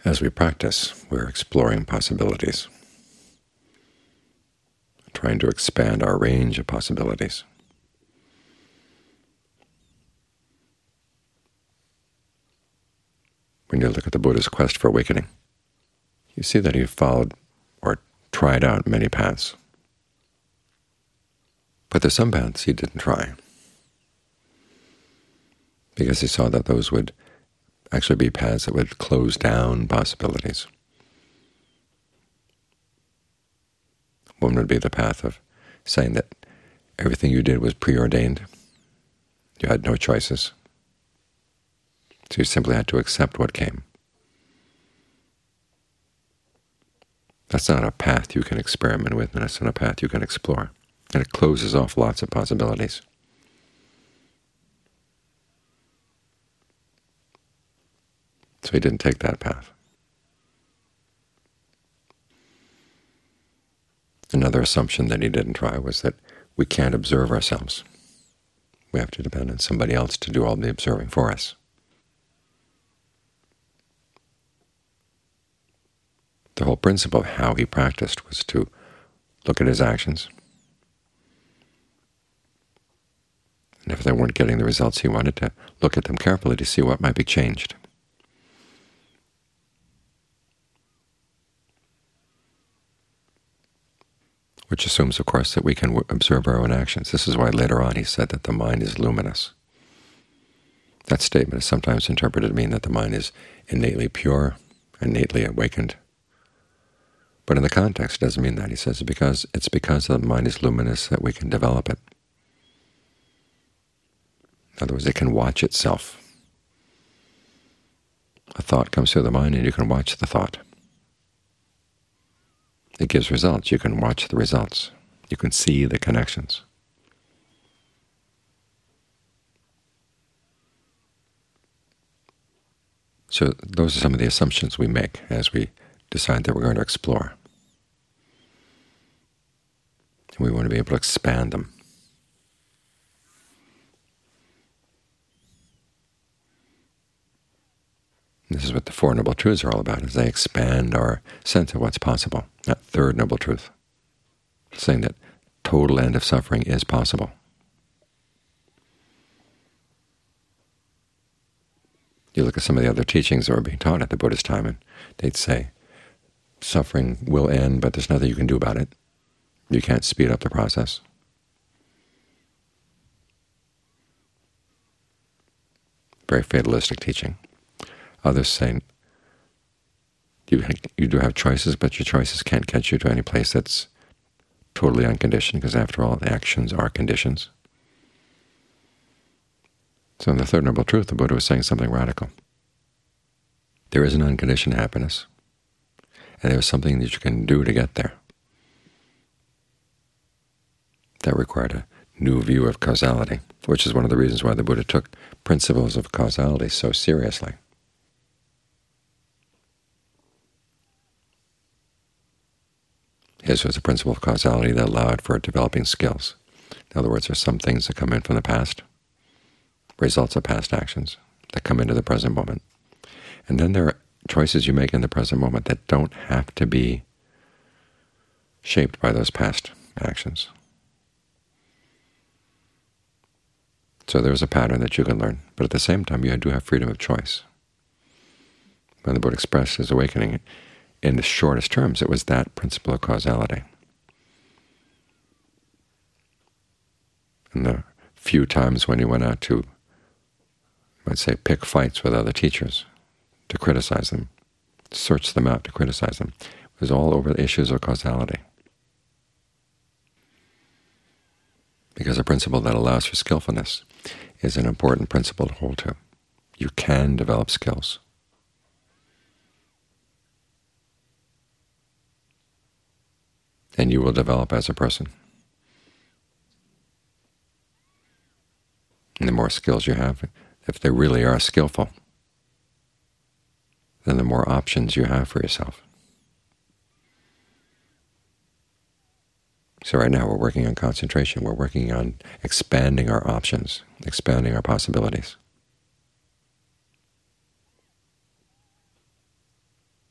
As we practice, we're exploring possibilities, trying to expand our range of possibilities. When you look at the Buddha's quest for awakening, you see that he followed or tried out many paths. But there's some paths he didn't try, because he saw that those would actually be paths that would close down possibilities. One would be the path of saying that everything you did was preordained. You had no choices. So you simply had to accept what came. That's not a path you can experiment with, and it's not a path you can explore. And it closes off lots of possibilities. So he didn't take that path. Another assumption that he didn't try was that we can't observe ourselves. We have to depend on somebody else to do all the observing for us. The whole principle of how he practiced was to look at his actions, and if they weren't getting the results he wanted, to look at them carefully to see what might be changed. Which assumes, of course, that we can observe our own actions. This is why later on he said that the mind is luminous. That statement is sometimes interpreted to mean that the mind is innately pure, innately awakened. But in the context, it doesn't mean that. He says it's because the mind is luminous that we can develop it. In other words, it can watch itself. A thought comes through the mind, and you can watch the thought. It gives results. You can watch the results. You can see the connections. So those are some of the assumptions we make as we decide that we're going to explore. And we want to be able to expand them. This is what the Four Noble Truths are all about, is they expand our sense of what's possible. That third Noble Truth, saying that total end of suffering is possible. You look at some of the other teachings that were being taught at the Buddha's time, and they'd say, suffering will end, but there's nothing you can do about it. You can't speed up the process. Very fatalistic teaching. Others saying you do have choices, but your choices can't get you to any place that's totally unconditioned, because after all, the actions are conditions. So in the Third Noble Truth, the Buddha was saying something radical. There is an unconditioned happiness, and there is something that you can do to get there. That required a new view of causality, which is one of the reasons why the Buddha took principles of causality so seriously. His was a principle of causality that allowed for developing skills. In other words, there are some things that come in from the past, results of past actions, that come into the present moment. And then there are choices you make in the present moment that don't have to be shaped by those past actions. So there's a pattern that you can learn, but at the same time you do have freedom of choice. When the Buddha expressed his awakening, in the shortest terms, it was that principle of causality. And the few times when he went out to, let's say, pick fights with other teachers, to criticize them, search them out to criticize them, it was all over the issues of causality. Because a principle that allows for skillfulness is an important principle to hold to. You can develop skills. And you will develop as a person. And the more skills you have, if they really are skillful, then the more options you have for yourself. So right now we're working on concentration. We're working on expanding our options, expanding our possibilities.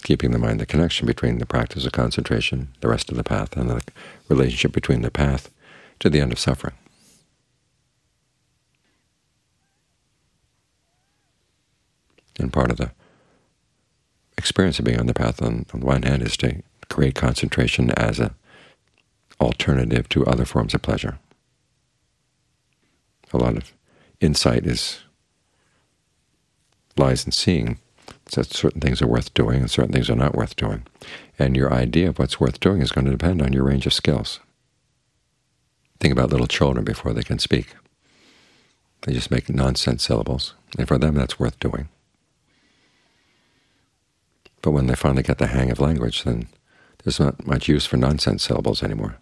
keeping the mind the connection between the practice of concentration, the rest of the path, and the relationship between the path to the end of suffering. And part of the experience of being on the path, on the one hand, is to create concentration as an alternative to other forms of pleasure. A lot of insight lies in seeing that certain things are worth doing and certain things are not worth doing. And your idea of what's worth doing is going to depend on your range of skills. Think about little children before they can speak. They just make nonsense syllables, and for them that's worth doing. But when they finally get the hang of language, then there's not much use for nonsense syllables anymore.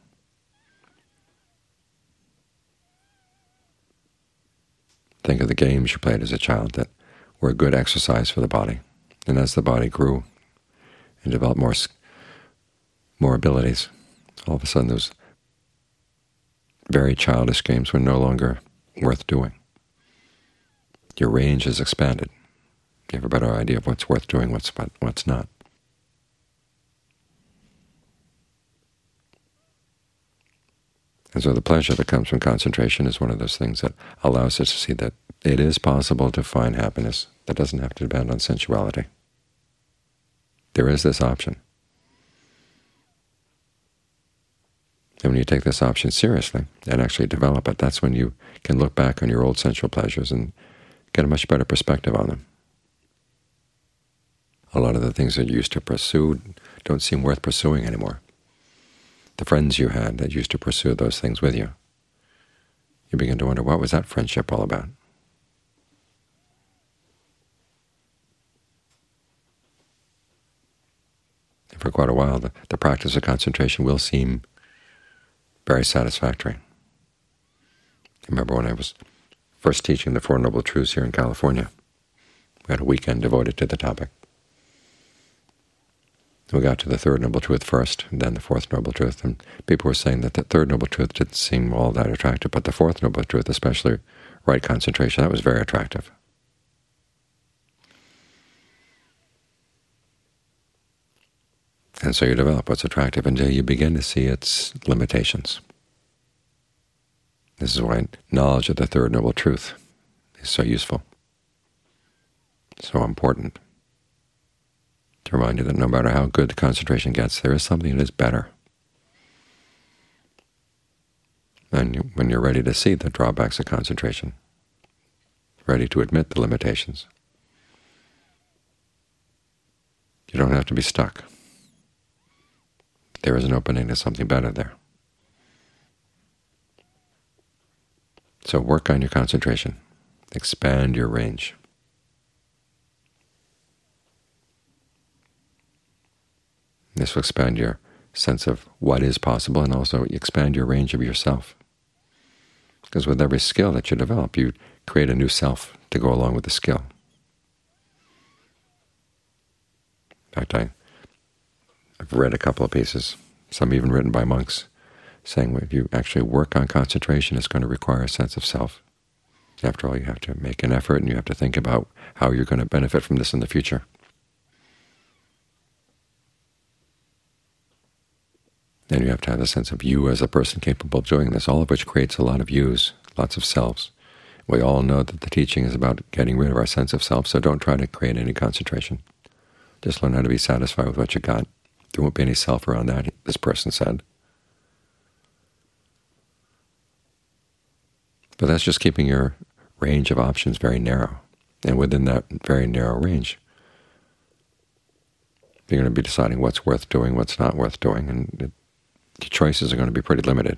Think of the games you played as a child that were a good exercise for the body. And as the body grew and developed more abilities, all of a sudden those very childish games were no longer worth doing. Your range has expanded. You have a better idea of what's worth doing, what's not. And so the pleasure that comes from concentration is one of those things that allows us to see that it is possible to find happiness that doesn't have to depend on sensuality. There is this option. And when you take this option seriously and actually develop it, that's when you can look back on your old sensual pleasures and get a much better perspective on them. A lot of the things that you used to pursue don't seem worth pursuing anymore. The friends you had that used to pursue those things with you, you begin to wonder, what was that friendship all about? And for quite a while, the practice of concentration will seem very satisfactory. I remember when I was first teaching the Four Noble Truths here in California, we had a weekend devoted to the topic. We got to the third Noble Truth first, and then the fourth Noble Truth, and people were saying that the third Noble Truth didn't seem all that attractive, but the fourth Noble Truth, especially right concentration, that was very attractive. And so you develop what's attractive until you begin to see its limitations. This is why knowledge of the third Noble Truth is so useful, so important, to remind you that no matter how good the concentration gets, there is something that is better. And when you're ready to see the drawbacks of concentration, ready to admit the limitations, you don't have to be stuck. There is an opening to something better there. So work on your concentration. Expand your range. This will expand your sense of what is possible, and also expand your range of yourself. Because with every skill that you develop, you create a new self to go along with the skill. In fact, I've read a couple of pieces, some even written by monks, saying if you actually work on concentration, it's going to require a sense of self. After all, you have to make an effort, and you have to think about how you're going to benefit from this in the future. And you have to have a sense of you as a person capable of doing this, all of which creates a lot of yous, lots of selves. We all know that the teaching is about getting rid of our sense of self, so don't try to create any concentration. Just learn how to be satisfied with what you got. There won't be any self around that, this person said. But that's just keeping your range of options very narrow. And within that very narrow range, you're going to be deciding what's worth doing, what's not worth doing, and your choices are going to be pretty limited.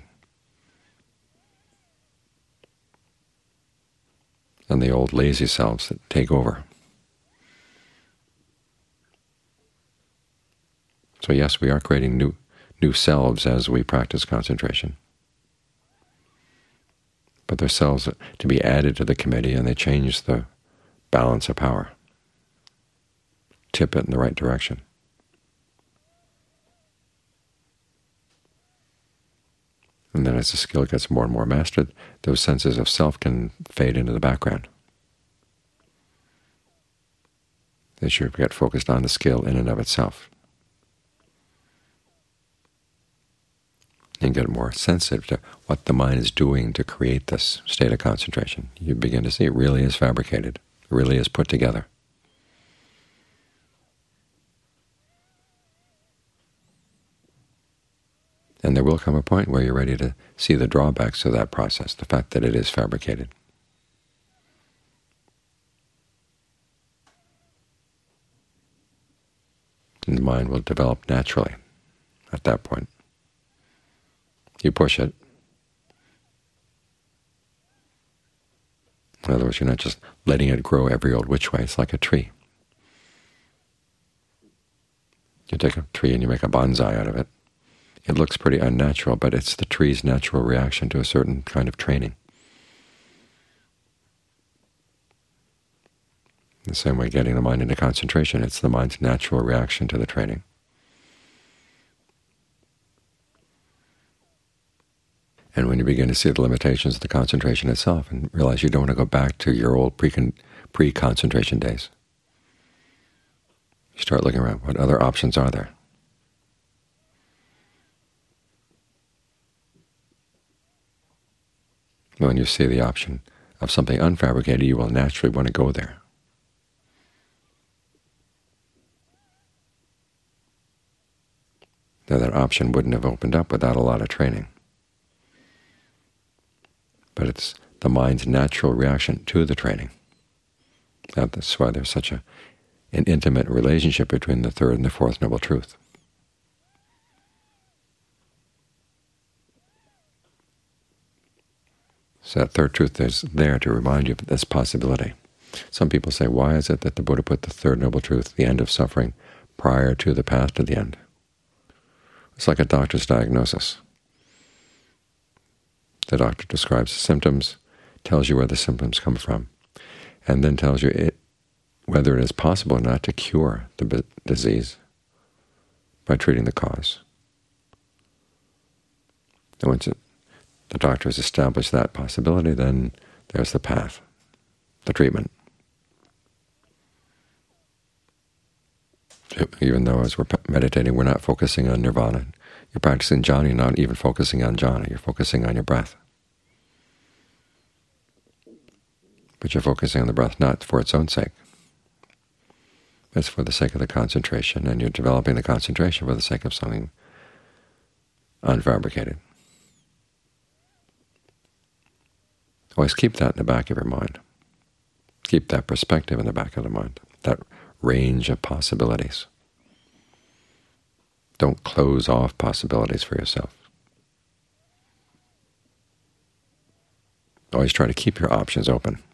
And the old lazy selves that take over. So yes, we are creating new selves as we practice concentration. But they're selves to be added to the committee, and they change the balance of power, tip it in the right direction. And then as the skill gets more and more mastered, those senses of self can fade into the background. that you get focused on the skill in and of itself. And get more sensitive to what the mind is doing to create this state of concentration. You begin to see it really is fabricated, it really is put together. And there will come a point where you're ready to see the drawbacks of that process, the fact that it is fabricated. And the mind will develop naturally at that point. You push it. In other words, you're not just letting it grow every old which way. It's like a tree. You take a tree and you make a bonsai out of it. It looks pretty unnatural, but it's the tree's natural reaction to a certain kind of training. In the same way, getting the mind into concentration, it's the mind's natural reaction to the training. And when you begin to see the limitations of the concentration itself and realize you don't want to go back to your old pre-concentration days, you start looking around. What other options are there? When you see the option of something unfabricated, you will naturally want to go there. Now, that option wouldn't have opened up without a lot of training. But it's the mind's natural reaction to the training. That's why there's such an intimate relationship between the third and the fourth Noble Truth. So that third truth is there to remind you of this possibility. Some people say, why is it that the Buddha put the third Noble Truth, the end of suffering, prior to the path to the end? It's like a doctor's diagnosis. The doctor describes the symptoms, tells you where the symptoms come from, and then tells you whether it is possible or not to cure the disease by treating the cause. And once the doctor has established that possibility, then there's the path, the treatment. Even though as we're meditating, we're not focusing on nirvana. You're practicing jhana, you're not even focusing on jhana. You're focusing on your breath. But you're focusing on the breath not for its own sake. It's for the sake of the concentration, and you're developing the concentration for the sake of something unfabricated. Always keep that in the back of your mind. Keep that perspective in the back of the mind, that range of possibilities. Don't close off possibilities for yourself. Always try to keep your options open.